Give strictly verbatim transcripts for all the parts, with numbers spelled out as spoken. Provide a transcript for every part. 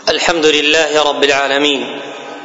الحمد لله رب العالمين،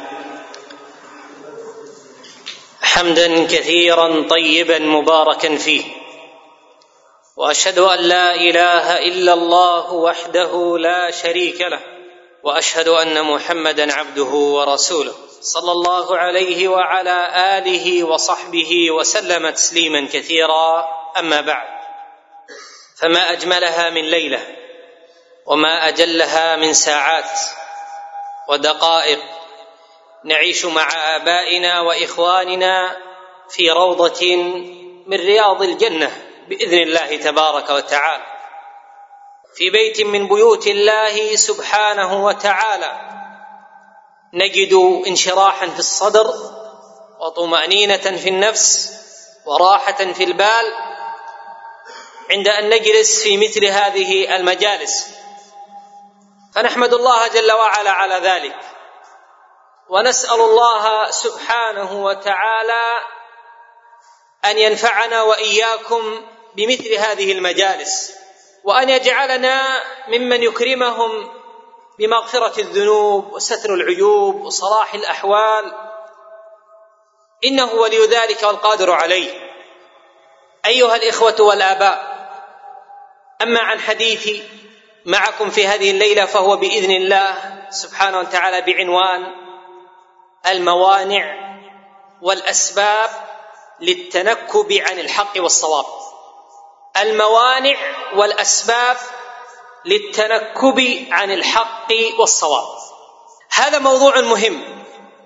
حمدا كثيرا طيبا مباركا فيه، واشهد ان لا اله الا الله وحده لا شريك له، واشهد ان محمدا عبده ورسوله صلى الله عليه وعلى اله وصحبه وسلم تسليما كثيرا. اما بعد، فما اجملها من ليله، وما اجلها من ساعات ودقائق نعيش مع آبائنا وإخواننا في روضة من رياض الجنة بإذن الله تبارك وتعالى، في بيت من بيوت الله سبحانه وتعالى، نجد انشراحا في الصدر وطمأنينة في النفس وراحة في البال عند أن نجلس في مثل هذه المجالس، فنحمد الله جل وعلا على ذلك، ونسأل الله سبحانه وتعالى أن ينفعنا وإياكم بمثل هذه المجالس، وأن يجعلنا ممن يكرمهم بمغفرة الذنوب وستر العيوب وصلاح الأحوال، إنه ولي ذلك والقادر عليه. أيها الإخوة والآباء، أما عن حديثي معكم في هذه الليلة فهو بإذن الله سبحانه وتعالى بعنوان الموانع والأسباب للتنكب عن الحق والصواب. الموانع والأسباب للتنكب عن الحق والصواب، هذا موضوع مهم،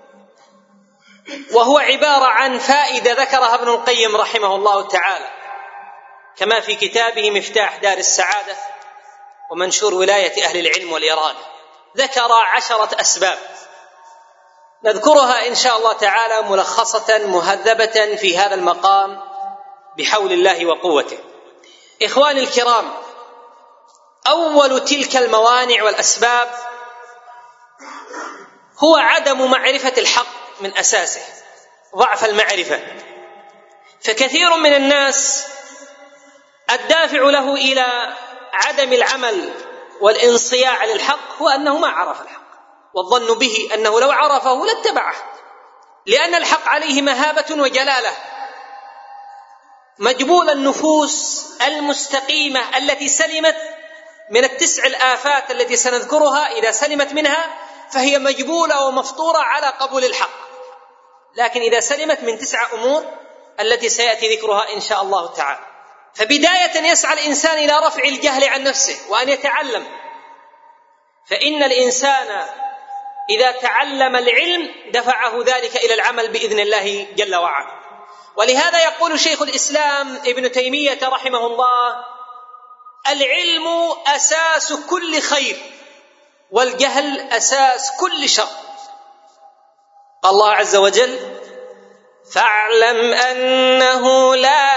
وهو عبارة عن فائدة ذكرها ابن القيم رحمه الله تعالى كما في كتابه مفتاح دار السعادة ومنشور ولاية أهل العلم والإرادة. ذكر عشرة أسباب نذكرها إن شاء الله تعالى ملخصة مهذبة في هذا المقام بحول الله وقوته. إخواني الكرام، أول تلك الموانع والأسباب هو عدم معرفة الحق من أساسه، ضعف المعرفة، فكثير من الناس الدافع له إلى عدم العمل والانصياع للحق هو أنه ما عرف الحق، والظن به أنه لو عرفه لاتبعه، لأن الحق عليه مهابة وجلالة. مجبول النفوس المستقيمة التي سلمت من التسع الآفات التي سنذكرها، إذا سلمت منها فهي مجبولة ومفطورة على قبول الحق، لكن إذا سلمت من تسع أمور التي سيأتي ذكرها إن شاء الله تعالى، فبداية يسعى الإنسان إلى رفع الجهل عن نفسه وأن يتعلم، فإن الإنسان إذا تعلم العلم دفعه ذلك إلى العمل بإذن الله جل وعلا. ولهذا يقول شيخ الإسلام ابن تيمية رحمه الله: العلم أساس كل خير، والجهل أساس كل شر. قال الله عز وجل: فاعلم أنه لا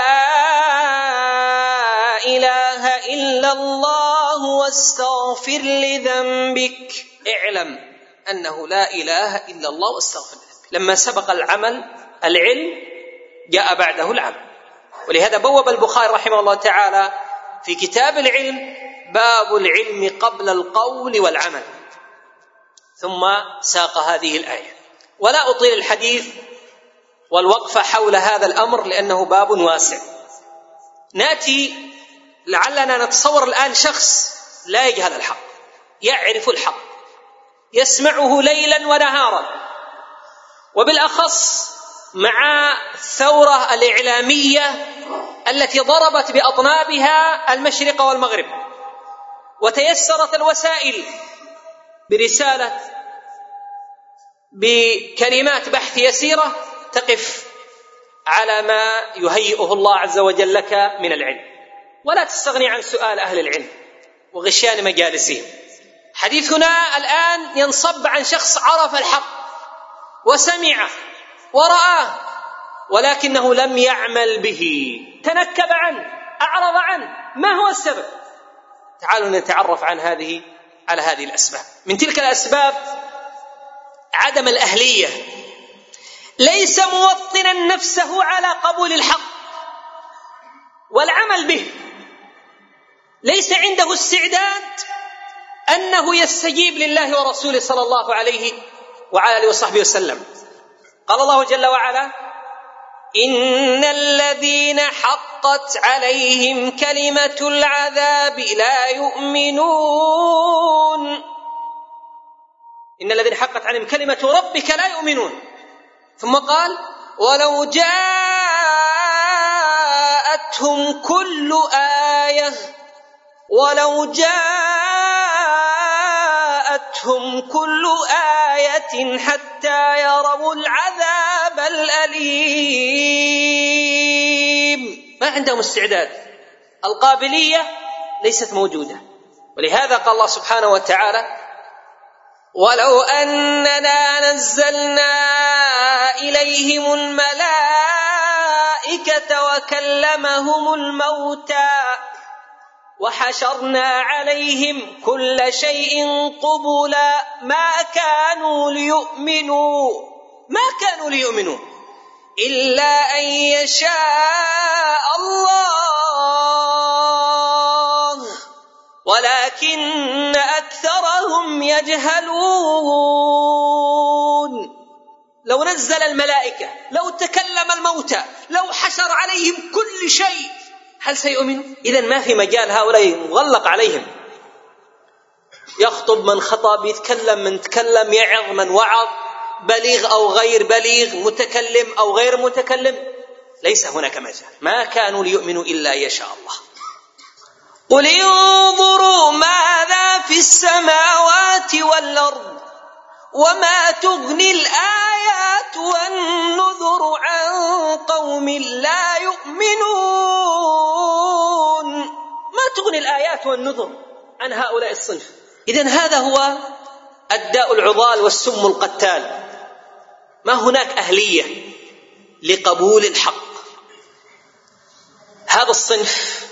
إله إلا الله واستغفر لذنبك. اعلم أنه لا إله إلا الله واستغفر لذنبك. لما سبق العمل العلم جاء بعده العمل، ولهذا بوب البخاري رحمه الله تعالى في كتاب العلم باب العلم قبل القول والعمل، ثم ساق هذه الآية. ولا أطيل الحديث والوقف حول هذا الأمر لأنه باب واسع. نأتي لعلنا نتصور الآن شخص لا يجهل الحق، يعرف الحق، يسمعه ليلا ونهارا، وبالأخص مع الثورة الإعلامية التي ضربت بأطنابها المشرق والمغرب، وتيسرت الوسائل برسالة بكلمات بحث يسيرة تقف على ما يهيئه الله عز وجل لك من العلم، ولا تستغني عن سؤال أهل العلم وغشيان مجالسهم. حديثنا الآن ينصب عن شخص عرف الحق وسمعه ورآه، ولكنه لم يعمل به، تنكب عنه، أعرض عنه. ما هو السبب؟ تعالوا نتعرف عن هذه على هذه الأسباب. من تلك الأسباب عدم الأهلية، ليس موطنا نفسه على قبول الحق والعمل به، ليس عنده استعداد أنه يستجيب لله ورسوله صلى الله عليه وعلى آله وصحبه وسلم. قال الله جل وعلا: إن الذين حقت عليهم كلمة العذاب لا يؤمنون. إن الذين حقت عليهم كلمة ربك لا يؤمنون. ثم قال: ولو جاءتهم كل آية ولو جاءتهم كل آية حتى يروا العذاب الأليم. ما عندهم استعداد، القابلية ليست موجودة. ولهذا قال الله سبحانه وتعالى: ولو أننا نزلنا إليهم الملائكة وكلمهم الموتى وحشرنا عليهم كل شيء قبلا ما كانوا ليؤمنوا ما كانوا ليؤمنوا إلا أن يشاء الله ولكن أكثرهم يجهلون. لو نزل الملائكة، لو تكلم الموتى، لو حشر عليهم كل شيء، هل سيؤمنوا؟ إذن ما في مجال، هؤلاء مغلق عليهم. يخطب من خطب، يتكلم من تكلم، يعظ من وعظ، بليغ أو غير بليغ، متكلم أو غير متكلم، ليس هناك مجال. ما كانوا ليؤمنوا إلا يشاء الله. قل انظروا ماذا في السماوات والأرض وما تغني الآيات والنذر عن قوم لا يؤمنون. ما تغني الآيات والنذر عن هؤلاء الصنف. إذن هذا هو الداء العضال والسم القتال. ما هناك أهلية لقبول الحق. هذا الصنف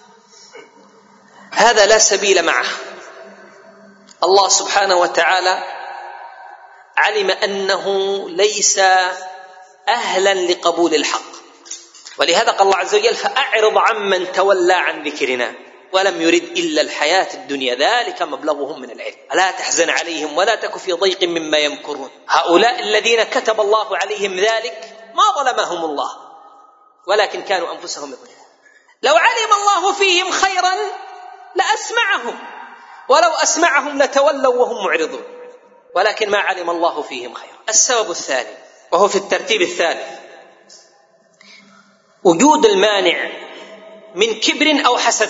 هذا لا سبيل معه. الله سبحانه وتعالى علم أنه ليس أهلا لقبول الحق، ولهذا قال الله عز وجل: فأعرض عمن تولى عن ذكرنا ولم يرد إلا الحياة الدنيا ذلك مبلغهم من العلم ألا تحزن عليهم ولا تك في ضيق مما يمكرون. هؤلاء الذين كتب الله عليهم ذلك ما ظلمهم الله ولكن كانوا أنفسهم يظلمون. لو علم الله فيهم خيرا لأسمعهم، ولو أسمعهم لتولوا وهم معرضون، ولكن ما علم الله فيهم خيرا. السبب الثاني وهو في الترتيب الثالث: وجود المانع من كبر أو حسد،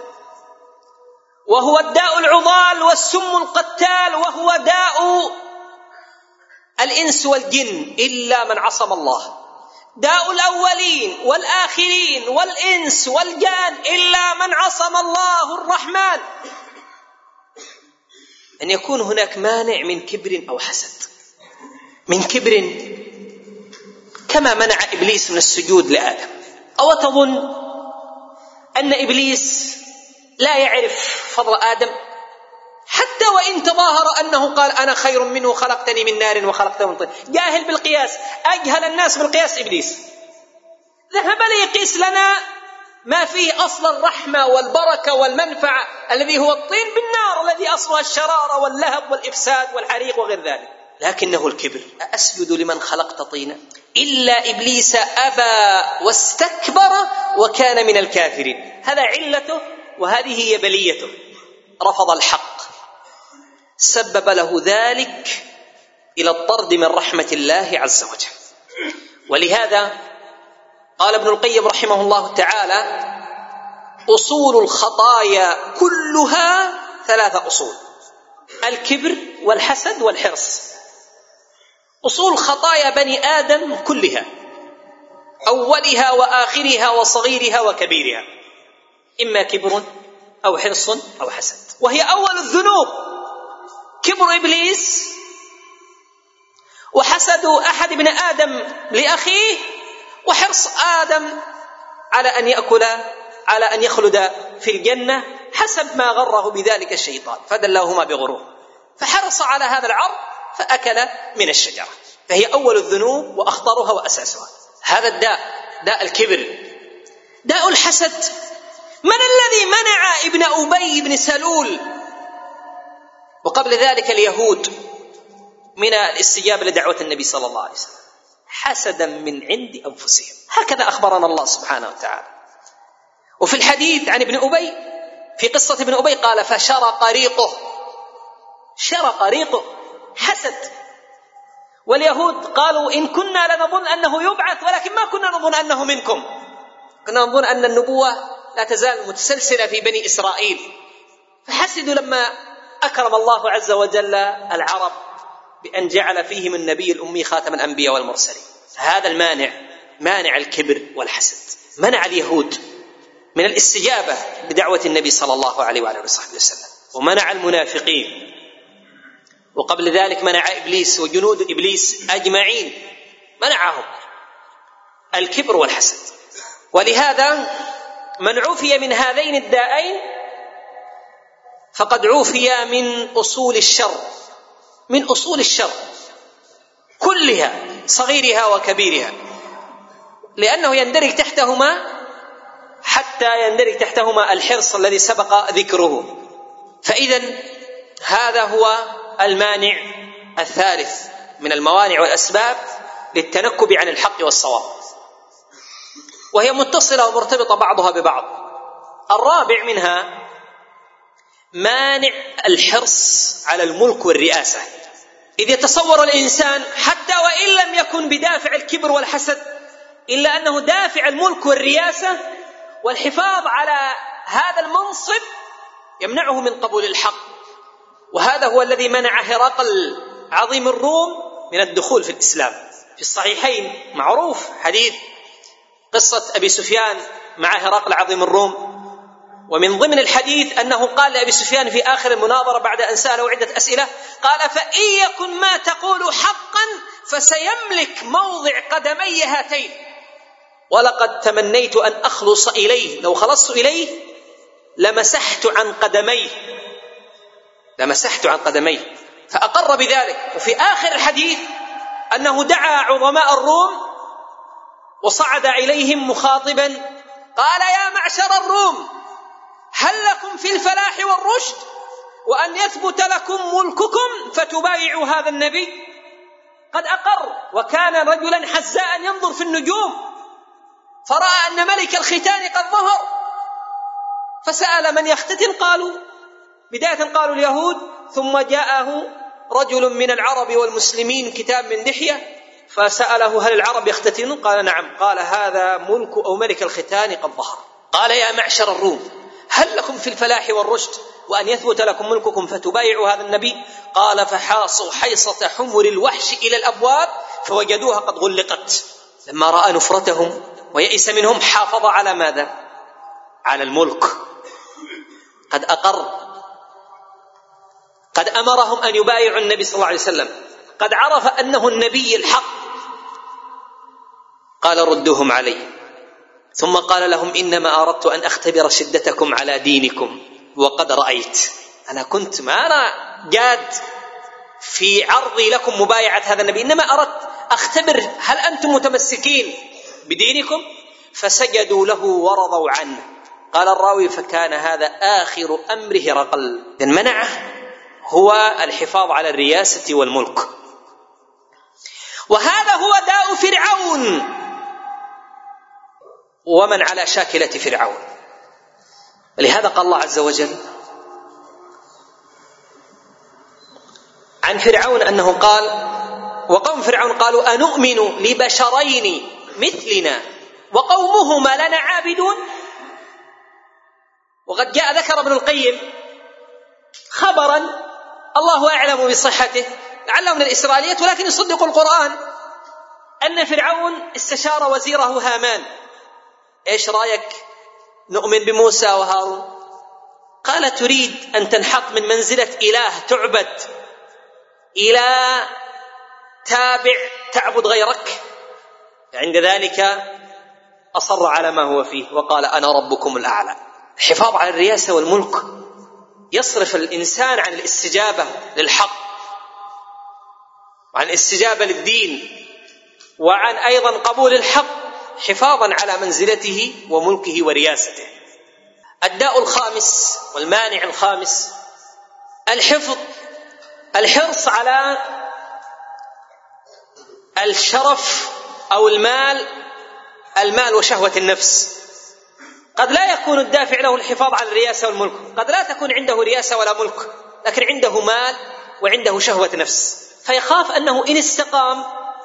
وهو الداء العضال والسم القتال، وهو داء الإنس والجن إلا من عصم الله. داء الأولين والآخرين والإنس والجان إلا من عصم الله الرحمن. أن يكون هناك مانع من كبر أو حسد. من كبر كما منع إبليس من السجود لآدم. أو تظن أن إبليس لا يعرف فضل آدم حتى وإن تظاهر أنه قال: أنا خير منه خلقتني من نار وخلقته من طين. جاهل بالقياس، أجهل الناس بالقياس إبليس. ذهب ليقيس لنا ما فيه أصل الرحمة والبركة والمنفعة الذي هو الطين بالنار الذي أصلها الشرارة واللهب والإفساد والحريق وغير ذلك، لكنه الكبر. أسجد لمن خلقت طينا إلا إبليس أبى واستكبر وكان من الكافرين. هذا علته وهذه هي بليته، رفض الحق، سبب له ذلك إلى الطرد من رحمة الله عز وجل. ولهذا قال ابن القيم رحمه الله تعالى: أصول الخطايا كلها ثلاثة أصول: الكبر والحسد والحرص. أصول خطايا بني آدم كلها، أولها وآخرها وصغيرها وكبيرها، إما كبر أو حرص أو حسد. وهي أول الذنوب كبر إبليس وحسد أحد ابن آدم لأخيه وحرص آدم على أن يأكل على أن يخلد في الجنة حسب ما غره بذلك الشيطان فدلهما بغرور، فحرص على هذا العرض فأكل من الشجرة. فهي أول الذنوب وأخطرها وأساسها. هذا الداء، داء الكبر. داء الحسد: من الذي منع ابن أبي بن سلول وقبل ذلك اليهود من الاستجابة لدعوة النبي صلى الله عليه وسلم حسدا من عند أنفسهم، هكذا أخبرنا الله سبحانه وتعالى. وفي الحديث عن ابن أبي في قصة ابن أبي قال فشرق ريقه، شرق ريقه حسد. واليهود قالوا إن كنا لنظن أنه يبعث ولكن ما كنا نظن أنه منكم، كنا نظن أن النبوة لا تزال متسلسلة في بني إسرائيل. فحسدوا لما أكرم الله عز وجل العرب بأن جعل فيهم النبي الأمي خاتم الأنبياء والمرسلين. هذا المانع، مانع الكبر والحسد، منع اليهود من الاستجابة لدعوة النبي صلى الله عليه وعلى وصحبه وسلم، ومنع المنافقين، وقبل ذلك منع إبليس وجنود إبليس أجمعين، منعهم الكبر والحسد. ولهذا من عوفي من هذين الداءين فقد عوفي من أصول الشر، من أصول الشر كلها صغيرها وكبيرها، لأنه يندرج تحتهما حتى يندرج تحتهما الحرص الذي سبق ذكره. فإذن هذا هو المانع الثالث من الموانع والأسباب للتنكب عن الحق والصواب، وهي متصلة ومرتبطة بعضها ببعض. الرابع منها مانع الحرص على الملك والرئاسة. إذ يتصور الإنسان حتى وإن لم يكن بدافع الكبر والحسد إلا أنه دافع الملك والرياسة والحفاظ على هذا المنصب يمنعه من قبول الحق. وهذا هو الذي منع هرقل عظيم الروم من الدخول في الإسلام. في الصحيحين معروف حديث قصة أبي سفيان مع هرقل عظيم الروم، ومن ضمن الحديث أنه قال لأبي سفيان في آخر المناظرة بعد أن سأله عدة أسئلة قال فإن يكن ما تقول حقا فسيملك موضع قدمي هاتين، ولقد تمنيت أن أخلص إليه، لو خلصت إليه لمسحت عن قدميه، لمسحت عن قدميه، فأقر بذلك. وفي آخر الحديث أنه دعا عظماء الروم وصعد إليهم مخاطبا قال يا معشر الروم هل لكم في الفلاح والرشد وأن يثبت لكم ملككم فتبايعوا هذا النبي؟ قد أقر، وكان رجلا حزاء ينظر في النجوم فرأى أن ملك الختان قد ظهر، فسأل من يختتن؟ قالوا بداية قالوا اليهود، ثم جاءه رجل من العرب والمسلمين كتاب من دحية فسأله هل العرب يختتنون؟ قال نعم. قال هذا ملك أو ملك الختان قد ظهر. قال يا معشر الروم هل لكم في الفلاح والرشد وأن يثبت لكم ملككم فتبايعوا هذا النبي؟ قال فحاصوا حيصة حمر الوحش إلى الأبواب فوجدوها قد غلقت. لما رأى نفرتهم ويئس منهم حافظ على ماذا؟ على الملك. قد أقر، قد أمرهم أن يبايعوا النبي صلى الله عليه وسلم، قد عرف أنه النبي الحق. قال ردوهم علي، ثم قال لهم إنما أردت أن أختبر شدتكم على دينكم وقد رأيت. أنا كنت ما أنا جاد في عرضي لكم مبايعة هذا النبي، إنما أردت أختبر هل أنتم متمسكين بدينكم؟ فسجدوا له ورضوا عنه. قال الراوي فكان هذا آخر أمر هرقل، إذن منعه هو الحفاظ على الرياسة والملك. وهذا هو داء فرعون ومن على شاكلة فرعون. ولهذا قال الله عز وجل عن فرعون أنه قال وقوم فرعون قالوا أنؤمن لبشرين مثلنا وقومهما لنا عابدون. وقد جاء ذكر ابن القيم خبرا الله أعلم بصحته لعله من الإسرائيليات ولكن يصدق القرآن، أن فرعون استشار وزيره هامان إيش رأيك نؤمن بموسى وهارون؟ قال تريد أن تنحط من منزلة إله تعبد إلى تابع تعبد غيرك؟ عند ذلك أصر على ما هو فيه وقال أنا ربكم الأعلى. الحفاظ على الرياسة والملك يصرف الإنسان عن الاستجابة للحق وعن الاستجابة للدين وعن أيضا قبول الحق حفاظا على منزلته وملكه ورياسته. الداء الخامس والمانع الخامس الحفظ الحرص على الشرف أو المال المال وشهوة النفس. قد لا يكون الدافع له الحفاظ على الرياسة والملك، قد لا تكون عنده رياسة ولا ملك، لكن عنده مال وعنده شهوة نفس، فيخاف أنه إن استقام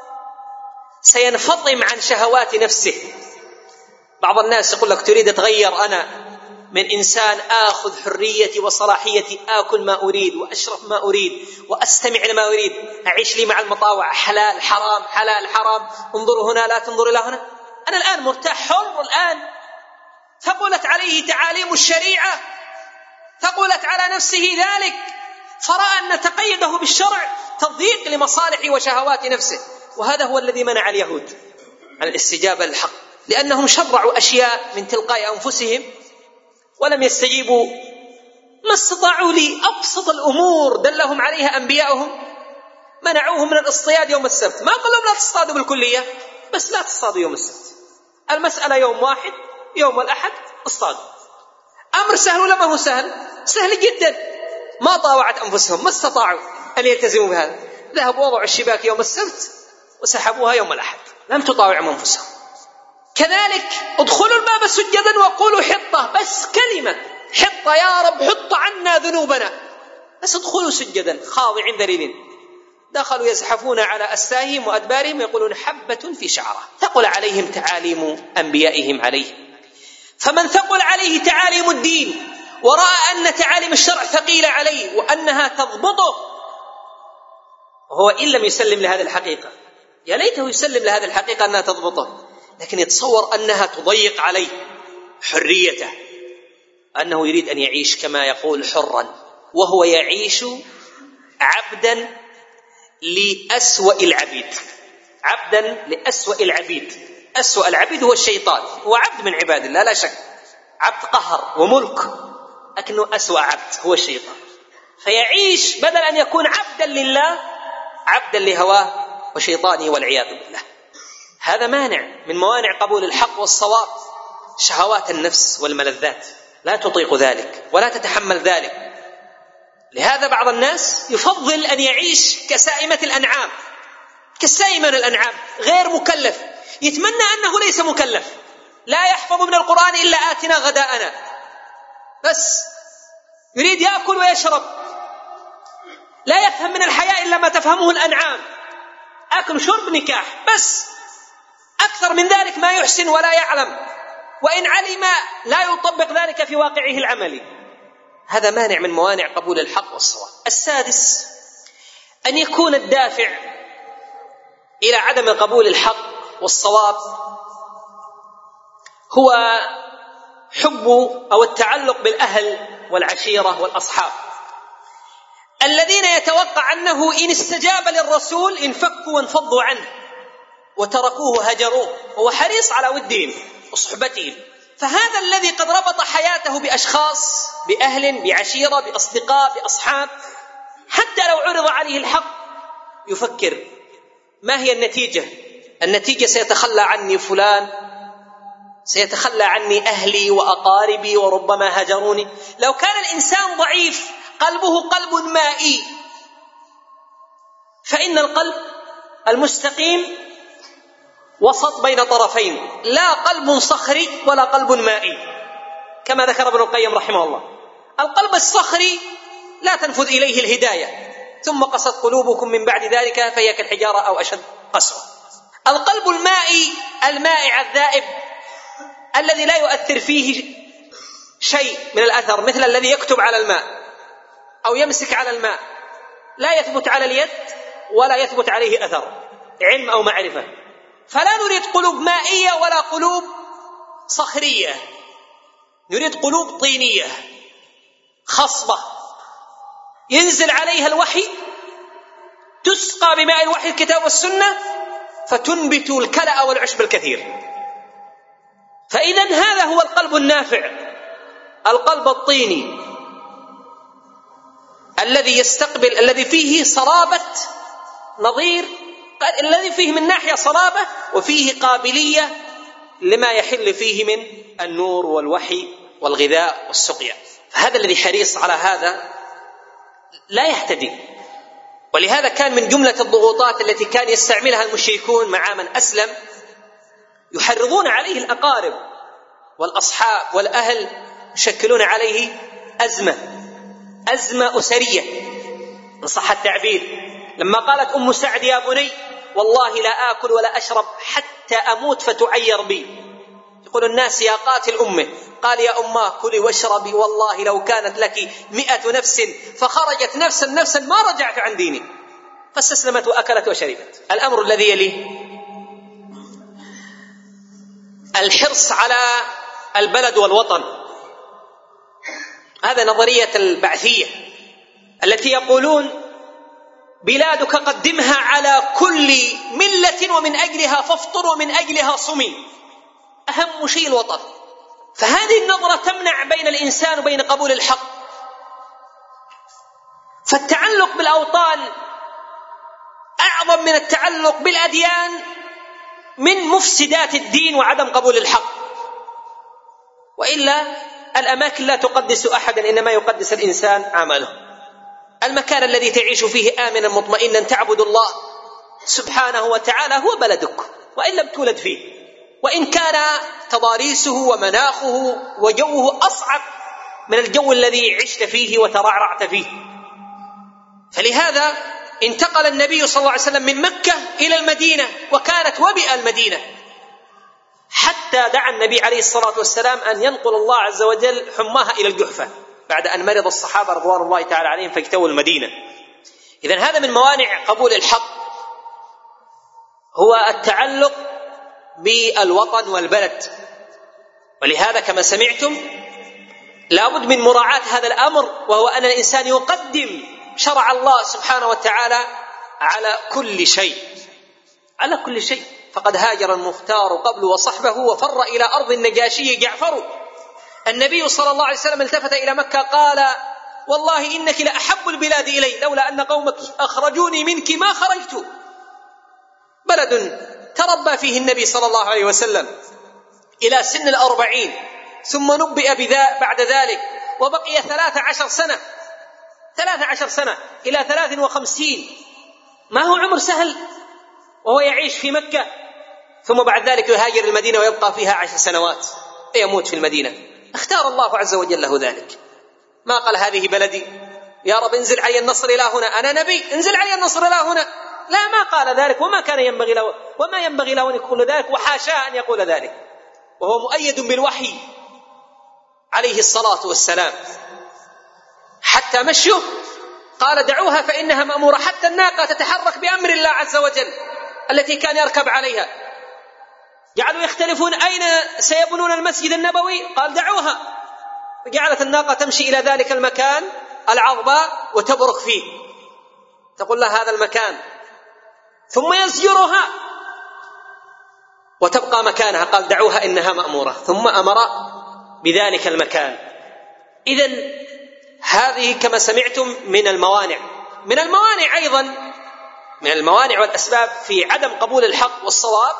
سينفطم عن شهوات نفسه. بعض الناس يقول لك تريد تغير، أنا من إنسان آخذ حريتي وصلاحيتي، آكل ما أريد وأشرب ما أريد وأستمع لما أريد، أعيش لي مع المطاوع، حلال حرام حلال حرام، انظروا هنا لا تنظر إلى هنا، أنا الآن مرتاح حر. الآن ثقلت عليه تعاليم الشريعة، ثقلت على نفسه ذلك، فرأى أن تقيده بالشرع تضييق لمصالح وشهوات نفسه. وهذا هو الذي منع اليهود عن الاستجابة للحق، لأنهم شرعوا أشياء من تلقاء أنفسهم ولم يستجيبوا، ما استطاعوا لأبسط الأمور دلهم عليها أنبياؤهم. منعوهم من الاصطياد يوم السبت، ما قالوا لا تصطادوا بالكلية، بس لا تصطادوا يوم السبت، المسألة يوم واحد، يوم الأحد اصطادوا. أمر سهل ولا ما هو سهل؟ سهل جدا. ما طاوعت أنفسهم، ما استطاعوا أن يلتزموا بهذا، ذهبوا وضعوا الشباك يوم السبت وسحبوها يوم الأحد، لم تطاوعوا أنفسهم. كذلك ادخلوا الباب سجدا وقولوا حطة، بس كلمة حطة، يا رب حط عنا ذنوبنا، بس ادخلوا سجدا خاضعين ذليلين. دخلوا يزحفون على أستاههم وأدبارهم ويقولون حبة في شعرة. ثقل عليهم تعاليم أنبيائهم عليهم. فمن ثقل عليه تعاليم الدين ورأى أن تعاليم الشرع ثقيلة عليه وأنها تضبطه، وهو إن لم يسلم لهذه الحقيقة، يا ليته يسلم لهذه الحقيقة أنها تضبطه، لكن يتصور أنها تضيق عليه حريته، أنه يريد أن يعيش كما يقول حرا، وهو يعيش عبدا لأسوأ العبيد، عبدا لأسوأ العبيد. أسوأ العبيد هو الشيطان، هو عبد من عباد الله لا شك، عبد قهر وملك، لكنه أسوأ عبد هو الشيطان. فيعيش بدل أن يكون عبدا لله عبدا لهواه وشيطانه والعياذ بالله. هذا مانع من موانع قبول الحق والصواب. شهوات النفس والملذات لا تطيق ذلك ولا تتحمل ذلك. لهذا بعض الناس يفضل أن يعيش كسائمة الأنعام، كسائمة الأنعام غير مكلف، يتمنى أنه ليس مكلف، لا يحفظ من القرآن إلا آتنا غداءنا، بس يريد يأكل ويشرب، لا يفهم من الحياة إلا ما تفهمه الأنعام، أكل شرب نكاح بس، أكثر من ذلك ما يحسن ولا يعلم، وإن علم لا يطبق ذلك في واقعه العملي. هذا مانع من موانع قبول الحق والصواب. السادس أن يكون الدافع إلى عدم قبول الحق والصواب هو حب أو التعلق بالأهل والعشيرة والأصحاب، الذين يتوقع أنه إن استجاب للرسول انفكوا وانفضوا عنه وتركوه هجروه، وهو حريص على ودهم وصحبتهم. فهذا الذي قد ربط حياته بأشخاص، بأهل، بعشيرة، بأصدقاء، بأصحاب، حتى لو عرض عليه الحق يفكر ما هي النتيجة؟ النتيجة سيتخلى عني فلان، سيتخلى عني أهلي وأقاربي وربما هجروني. لو كان الإنسان ضعيف قلبه قلب مائي، فإن القلب المستقيم وسط بين طرفين، لا قلب صخري ولا قلب مائي، كما ذكر ابن القيم رحمه الله. القلب الصخري لا تنفذ إليه الهداية، ثم قست قلوبكم من بعد ذلك فهي كالحجارة أو أشد قسوة. القلب المائي المائع الذائب الذي لا يؤثر فيه شيء من الأثر، مثل الذي يكتب على الماء أو يمسك على الماء، لا يثبت على اليد ولا يثبت عليه أثر علم أو معرفة. فلا نريد قلوب مائية ولا قلوب صخرية، نريد قلوب طينية خصبة ينزل عليها الوحي، تسقى بماء الوحي الكتاب والسنة، فتنبت الكلأ والعشب الكثير. فإذا هذا هو القلب النافع، القلب الطيني الذي يستقبل، الذي فيه صلابة نظير، الذي فيه من ناحية صلابة وفيه قابلية لما يحل فيه من النور والوحي والغذاء والسقيا. فهذا الذي حريص على هذا لا يهتدي ولهذا كان من جملة الضغوطات التي كان يستعملها المشركون مع من أسلم يحرضون عليه الأقارب والأصحاب والأهل، يشكلون عليه أزمة أزمة أسرية إن صح التعبير. لما قالت أم سعد يا بني والله لا آكل ولا أشرب حتى أموت فتعير بي، يقول الناس يا قاتل أمه، قال يا أماه كلي واشربي والله لو كانت لك مئة نفس فخرجت نفسا نفسا ما رجعت عن ديني، فاستسلمت وأكلت وشربت. الأمر الذي يليه الحرص على البلد والوطن. هذا نظرية البعثية التي يقولون بلادك قدمها على كل ملة ومن أجلها فافطر ومن أجلها صمي، أهم شيء الوطن. فهذه النظرة تمنع بين الإنسان وبين قبول الحق. فالتعلق بالأوطان أعظم من التعلق بالأديان من مفسدات الدين وعدم قبول الحق. وإلا الأماكن لا تقدس أحدا، إنما يقدس الإنسان عمله. المكان الذي تعيش فيه آمنا مطمئنا تعبد الله سبحانه وتعالى هو بلدك وإن لم تولد فيه، وإن كان تضاريسه ومناخه وجوه أصعب من الجو الذي عشت فيه وترعرعت فيه. فلهذا انتقل النبي صلى الله عليه وسلم من مكة إلى المدينة، وكانت وبئ المدينة، حتى دعا النبي عليه الصلاة والسلام أن ينقل الله عز وجل حماها إلى الجحفة بعد أن مرض الصحابة رضوان الله تعالى عليهم فاجتووا المدينة. إذن هذا من موانع قبول الحق، هو التعلق بالوطن والبلد. ولهذا كما سمعتم لابد من مراعاة هذا الأمر، وهو أن الإنسان يقدم شرع الله سبحانه وتعالى على كل شيء، على كل شيء. فقد هاجر المختار قبل وصحبه وفر إلى أرض النجاشي جعفر. النبي صلى الله عليه وسلم التفت إلى مكة قال والله إنك لأحب البلاد إلي لولا أن قومك أخرجوني منك ما خرجت. بلد تربى فيه النبي صلى الله عليه وسلم إلى سن الأربعين، ثم نبئ بذا بعد ذلك وبقي ثلاث عشر سنة ثلاث عشر سنة إلى ثلاث وخمسين، ما هو عمر سهل وهو يعيش في مكة. ثم بعد ذلك يهاجر المدينة ويبقى فيها عشر سنوات يموت في المدينة. اختار الله عز وجل له ذلك. ما قال هذه بلدي يا رب انزل علي النصر إلى هنا، أنا نبي انزل علي النصر إلى هنا، لا، ما قال ذلك، وما كان ينبغي له وما ينبغي له أن يقول ذلك، وحاشاه أن يقول ذلك، وهو مؤيد بالوحي عليه الصلاة والسلام. حتى مشوا قال دعوها فإنها مأمورة، حتى الناقة تتحرك بأمر الله عز وجل التي كان يركب عليها. جعلوا يختلفون أين سيبنون المسجد النبوي، قال دعوها، وجعلت الناقة تمشي إلى ذلك المكان العظباء وتبرك فيه، تقول لها هذا المكان، ثم يزجرها وتبقى مكانها، قال دعوها إنها مأمورة، ثم أمر بذلك المكان. إذن هذه كما سمعتم من الموانع. من الموانع أيضا، من الموانع والأسباب في عدم قبول الحق والصواب،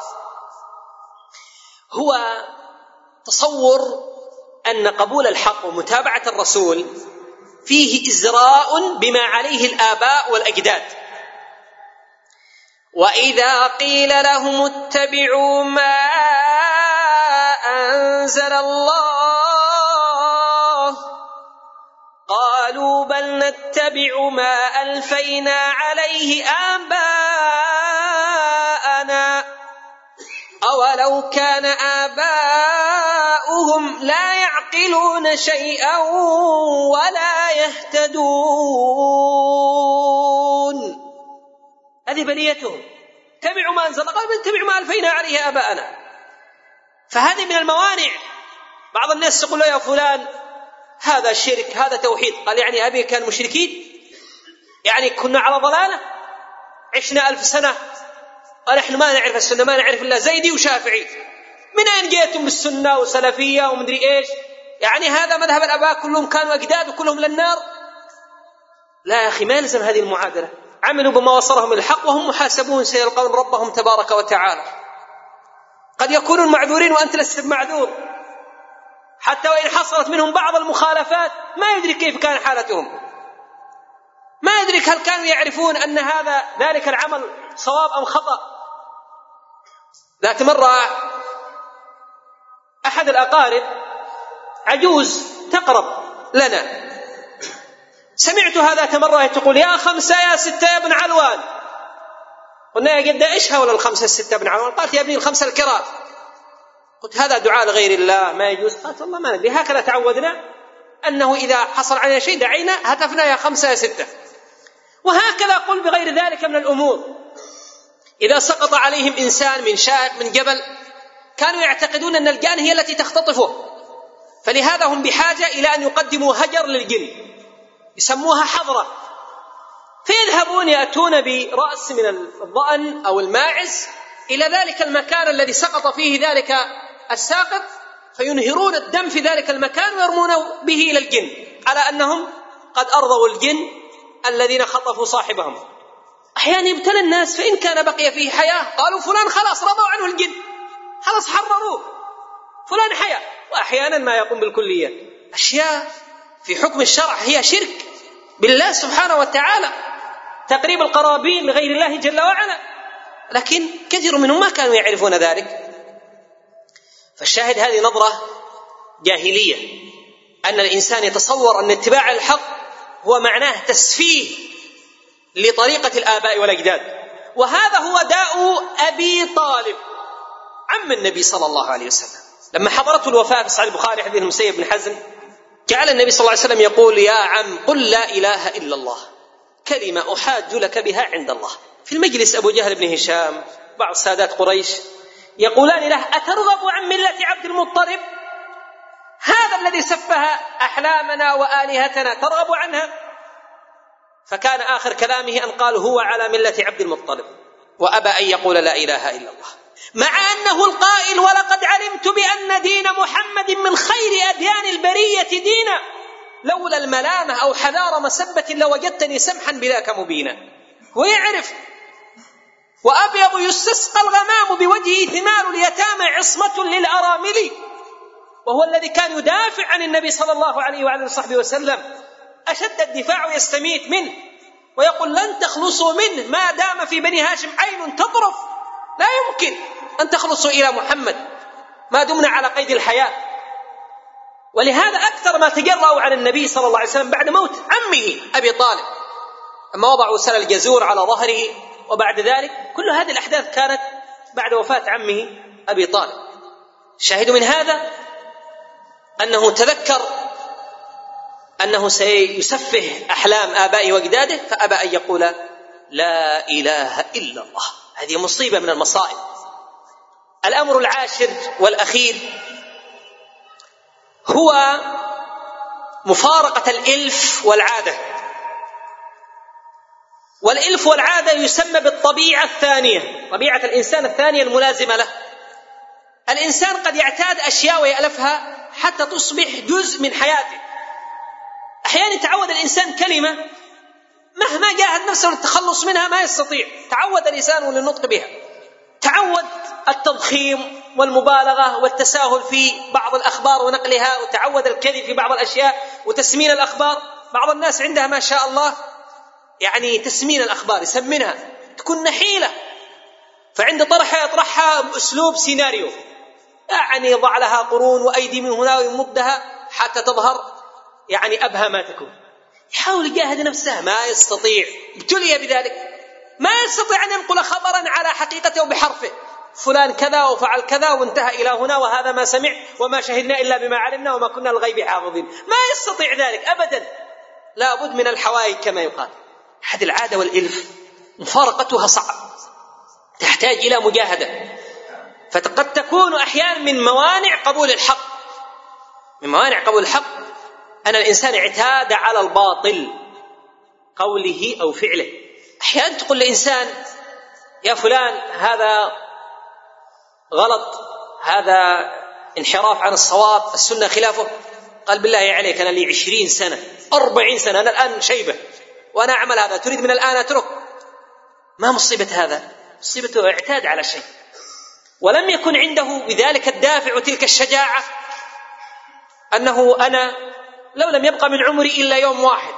هو تصور أن قبول الحق ومتابعة الرسول فيه إزراء بما عليه الآباء والأجداد. وإذا قيل لهم اتبعوا ما أنزل الله قالوا بل نتبع ما ألفينا عليه آباءنا أولو كان آباؤهم لا يعقلون شيئا ولا يهتدون. هذه بليتهم، اتبعوا ما أنزل الله قال بل نتبع ما ألفينا عليه آباءنا. فهذه من الموانع. بعض الناس يقول له يا فلان هذا شرك هذا توحيد، قال يعني أبي كان مشركين؟ يعني كنا على ضلالة عشنا ألف سنة ونحن ما نعرف السنة، ما نعرف إلا زيدي وشافعي، من أين جئتم بالسنة وسلفية ومدري إيش؟ يعني هذا مذهب الآباء كلهم كانوا أجداد وكلهم للنار؟ لا يا أخي، ما يلزم هذه المعادلة. عملوا بما وصلهم الحق وهم محاسبون سيلقون ربهم تبارك وتعالى. قد يكونون معذورين وأنت لست معذور، حتى وإن حصلت منهم بعض المخالفات ما يدري كيف كان حالتهم، ما أدرك هل كانوا يعرفون أن هذا ذلك العمل صواب أم خطأ. ذات مرة أحد الأقارب عجوز تقرب لنا، سمعتها ذات مرة تقول: يا خمسة يا ستة يا ابن علوان. قلنا: يا جدة إيش هؤلاء الخمسة الستة ابن علوان؟ قالت: يا ابني الخمسة الكرام. قلت: هذا دعاء لغير الله ما يجوز. قالت: والله ما ندري، هكذا تعودنا أنه إذا حصل علينا شيء دعينا هتفنا يا خمسة يا ستة. وهكذا قل بغير ذلك من الأمور. إذا سقط عليهم إنسان من شاهق من جبل كانوا يعتقدون أن الجان هي التي تختطفه، فلهذا هم بحاجة إلى أن يقدموا هجر للجن يسموها حضرة، فيذهبون يأتون برأس من الضأن أو الماعز إلى ذلك المكان الذي سقط فيه ذلك الساقط، فينهرون الدم في ذلك المكان ويرمون به إلى الجن على أنهم قد أرضوا الجن الذين خطفوا صاحبهم. أحيانا يبتلى الناس فإن كان بقي فيه حياة قالوا فلان خلاص رضوا عنه الجن، خلاص حرروه، فلان حياة. وأحيانا ما يقوم بالكلية، أشياء في حكم الشرع هي شرك بالله سبحانه وتعالى، تقريب القرابين لغير الله جل وعلا، لكن كثير منهم ما كانوا يعرفون ذلك. فالشاهد هذه نظرة جاهلية، أن الإنسان يتصور أن اتباع الحق هو معناه تسفيه لطريقة الآباء والأجداد، وهذا هو داء أبي طالب عم النبي صلى الله عليه وسلم. لما حضرته الوفاة في صحيح البخاري حديث المسيب بن حزن، جعل النبي صلى الله عليه وسلم يقول: يا عم قل لا إله إلا الله كلمة أحاج لك بها عند الله. في المجلس أبو جهل بن هشام بعض سادات قريش يقولان له: أترغب عن ملة عبد المطلب؟ هذا الذي سفه أحلامنا وآلهتنا ترغب عنها؟ فكان آخر كلامه أن قال: هو على ملة عبد المطلب، وأبى أن يقول لا إله إلا الله، مع أنه القائل: ولقد علمت بأن دين محمد من خير أديان البرية دينا، لولا الملامة أو حذار مسبة لوجدتني سمحا بذاك مبينا. ويعرف: وأبيض يستسقى الغمام بوجهه ثمار اليتامى عصمة للأرامل. وهو الذي كان يدافع عن النبي صلى الله عليه وعلى وصحبه وسلم أشد الدفاع ويستميت منه، ويقول: لن تخلصوا منه ما دام في بني هاشم عين تطرف، لا يمكن أن تخلصوا إلى محمد ما دمنا على قيد الحياة. ولهذا أكثر ما تجرأوا على النبي صلى الله عليه وسلم بعد موت عمه أبي طالب، أما وضعوا سل الجزور على ظهره، وبعد ذلك كل هذه الأحداث كانت بعد وفاة عمه أبي طالب. شاهد من هذا أنه تذكر أنه سيسفه أحلام آبائه وأجداده، فأبى أن يقول لا إله إلا الله. هذه مصيبة من المصائب. الأمر العاشر والأخير هو مفارقة الإلف والعادة. والإلف والعادة يسمى بالطبيعة الثانية، طبيعة الإنسان الثانية الملازمة له. الإنسان قد يعتاد أشياء ويألفها حتى تصبح جزء من حياته. أحيانا تعود الإنسان كلمة مهما جاهد نفسه للتخلص منها ما يستطيع، تعود الإنسان للنطق بها، تعود التضخيم والمبالغة والتساهل في بعض الأخبار ونقلها، وتعود الكذب في بعض الأشياء وتسمين الأخبار. بعض الناس عندها ما شاء الله يعني تسمين الأخبار، يسمنها تكون نحيلة، فعند طرحها يطرحها بأسلوب سيناريو، يعني يضع لها قرون وأيدي من هنا ويمدها حتى تظهر يعني أبهى ما تكون. يحاول يجاهد نفسه ما يستطيع، ابتلي بذلك، ما يستطيع أن ينقل خبرا على حقيقته وبحرفه، فلان كذا وفعل كذا وانتهى إلى هنا وهذا ما سمع وما شهدنا إلا بما علمنا وما كنا الغيب حافظين. ما يستطيع ذلك أبدا، لا بد من الحوائج كما يقال. أحد العادة والإلف مفارقتها صعب، تحتاج إلى مجاهدة، فقد تكون أحيانا من موانع قبول الحق. من موانع قبول الحق أن الإنسان اعتاد على الباطل قوله أو فعله. أحيانا تقول لإنسان يا فلان هذا غلط، هذا انحراف عن الصواب، السنة خلافه، قال بالله عليك أنا لي عشرين سنة أربعين سنة أنا الآن شيبة وأنا أعمل هذا، تريد من الآن أترك؟ ما مصيبة هذا؟ مصيبته اعتاد على شيء ولم يكن عنده بذلك الدافع وتلك الشجاعة أنه أنا لو لم يبقى من عمري إلا يوم واحد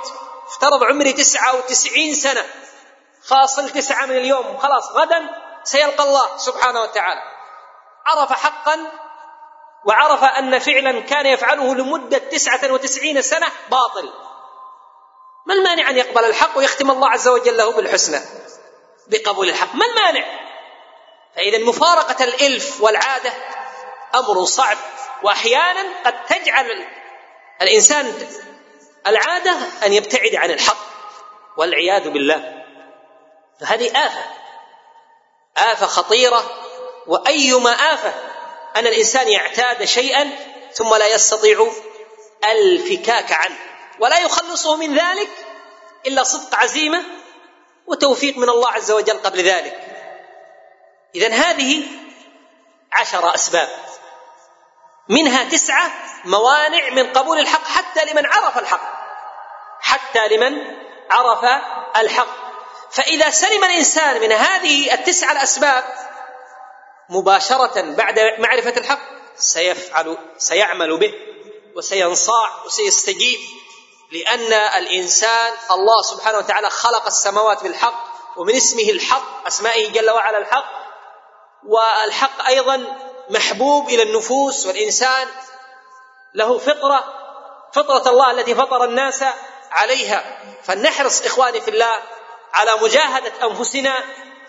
افترض عمري تسعة وتسعين سنة، فاصل تسعة من اليوم، خلاص غدا سيلقى الله سبحانه وتعالى. عرف حقا وعرف أن فعلا كان يفعله لمدة تسعة وتسعين سنة باطل، ما المانع أن يقبل الحق ويختم الله عز وجل له بالحسنى بقبول الحق؟ ما المانع؟ فإذا مفارقة الإلف والعادة أمر صعب، وأحيانا قد تجعل الإنسان العادة أن يبتعد عن الحق والعياذ بالله. فهذه آفة آفة خطيرة. وأيما آفة أن الإنسان يعتاد شيئا ثم لا يستطيع الفكاك عنه، ولا يخلصه من ذلك إلا صدق عزيمة وتوفيق من الله عز وجل قبل ذلك. إذن هذه عشر أسباب، منها تسعة موانع من قبول الحق حتى لمن عرف الحق، حتى لمن عرف الحق. فإذا سلم الإنسان من هذه التسعة الأسباب مباشرة بعد معرفة الحق سيفعل سيعمل به وسينصاع وسيستجيب، لأن الإنسان الله سبحانه وتعالى خلق السماوات بالحق، ومن اسمه الحق، أسمائه جل وعلا الحق، والحق أيضا محبوب إلى النفوس، والإنسان له فطرة فطرة الله التي فطر الناس عليها. فلنحرص إخواني في الله على مجاهدة أنفسنا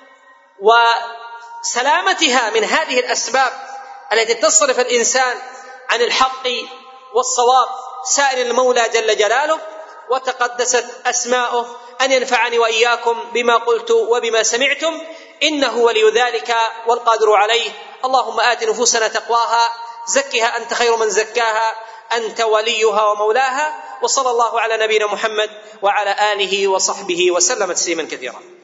وسلامتها من هذه الأسباب التي تصرف الإنسان عن الحق والصواب، سائل المولى جل جلاله وتقدست أسماؤه أن ينفعني وإياكم بما قلت وبما سمعتم، إنه ولي ذلك والقادر عليه. اللهم آت نفوسنا تقواها، زكها أنت خير من زكاها، أنت وليها ومولاها. وصلى الله على نبينا محمد وعلى آله وصحبه وسلم تسليما كثيرا.